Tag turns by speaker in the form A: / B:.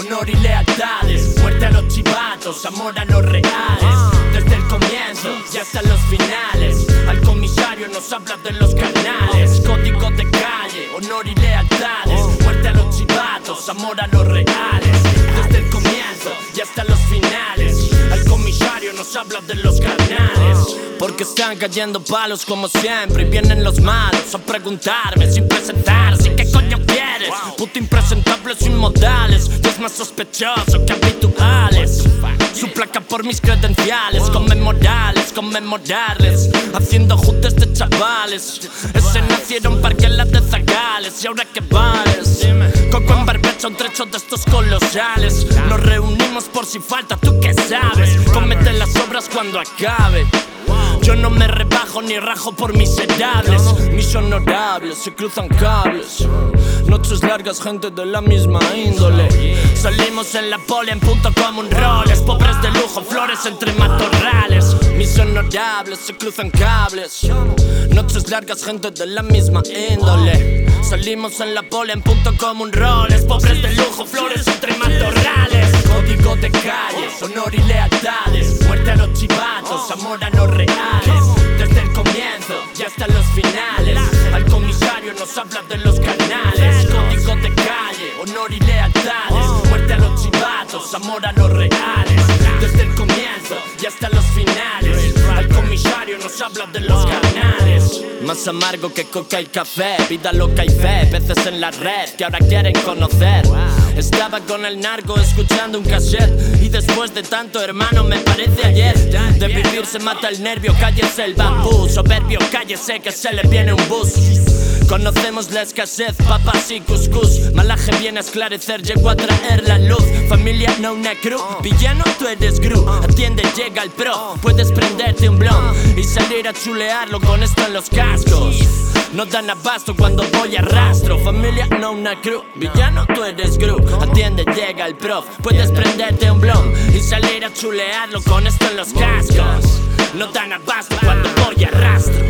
A: honor y lealtades. Muerte a los chivatos, amor a los reales. Desde el comienzo y hasta los finales. Al comisario nos habla de los carnales. Código de calle, honor y lealtades. Muerte a los chivatos, amor a los reales. Desde el comienzo y hasta los finales. Al comisario nos habla de los carnales. Porque están cayendo palos como siempre. Y vienen los malos a preguntarme sin presentarse: ¿qué coño quieres? Puto impresentable sin modales. Y es más sospechoso que habituales. Su placa por mis credenciales, conmemorarles, haciendo juntas de chavales. Ese nacieron parquelas de zagales. ¿Y ahora qué vales? Coco en barbecha, un trecho de estos colosales. Nos reunimos por si falta, ¿tú qué sabes? Cómete las obras cuando acabe. Yo no me rebajo ni rajo por miserables. Mis honorables se cruzan cables. Noches largas, gente de la misma índole. Salimos en la pole en punto como un roles. Pobres de lujo, flores entre matorrales. Mis honorables se cruzan cables. Noches largas, gente de la misma índole. Salimos en la pole en punto como un roles. Pobres de lujo, flores entre matorrales. Código de calle, honor y lealtades. Muerte a los chivatos, amor a los reales. Desde el comienzo y hasta los finales. Al comisario nos habla de los canales. Código de calle, honor y lealtades. Muerte a los chivatos, amor a los reales. Desde el comienzo y hasta los finales. Al comisario nos habla de los canales. Más amargo que coca y café. Vida loca y fe, peces en la red que ahora quieren conocer. Estaba con el narco escuchando un cassette. Y después de tanto, hermano, me parece ayer. De vivir se mata el nervio, cállese el bambú. Soberbio, cállese que se le viene un bus. Conocemos la escasez, papas y cuscús. Malaje viene a esclarecer, llegó a traer la luz. Familia no una cruz, villano tú eres Gru. Atiende, llega el pro, puedes prenderte un blon y salir a chulearlo con esto en los cascos. No dan abasto cuando voy a rastro. Familia no una cruz, villano tú eres Gru. Atiende, llega el prof, puedes prenderte un blon y salir a chulearlo con esto en los cascos. No dan abasto cuando voy a rastro.